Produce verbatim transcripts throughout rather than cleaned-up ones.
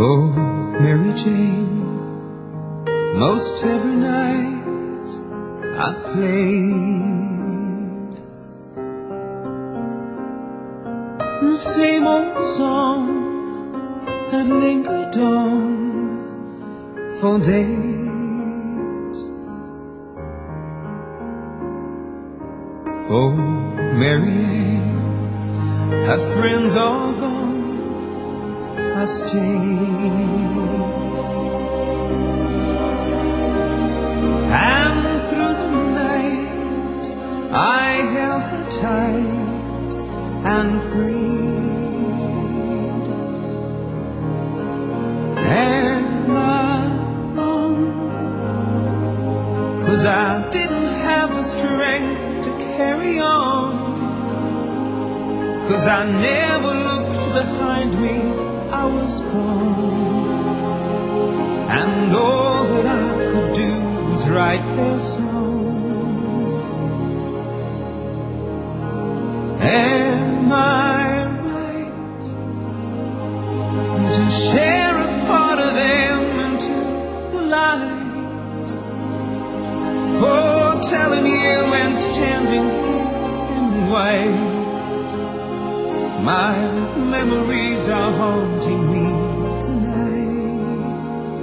For Mary Jane, most every night I played the same old song that lingered on for days. For Mary Ann, her friends all gone, I stayed. And through the night I held her tight and prayed. Am I wrong? 'Cause I didn't have the strength to carry on, 'cause I never looked behind me, I was gone. And all that I could do was write their song. Am I right to share a part of them into the light? For telling you and standing here in white, my memories are haunting me tonight.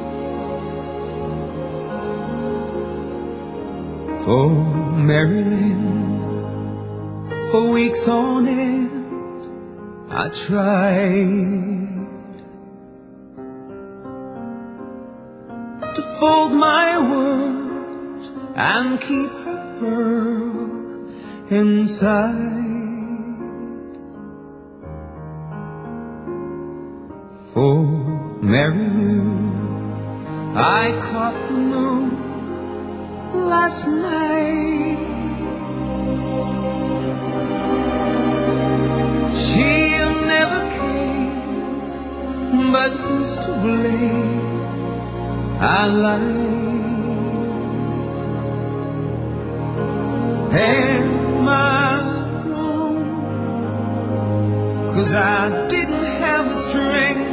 For Marilyn, for weeks on end I tried to fold my world and keep her pearl inside. For Mary Lou, I caught the moon last night. She never came, but who's to blame? I lied. Am I wrong? 'Cause I didn't have the strength,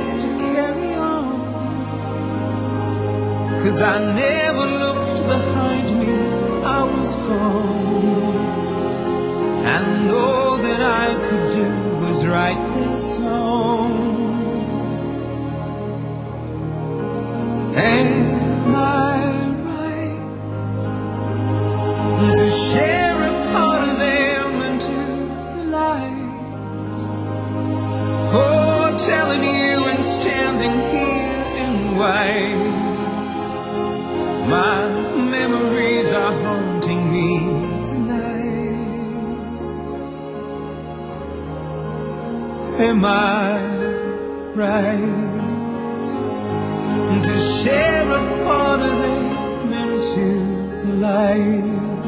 'cause I never looked behind me, I was gone. And all that I could do was write this song. Am I right to share a part of them into the light? For telling you and standing here in white, my memories are haunting me tonight. Am I right to share a part of them into the light?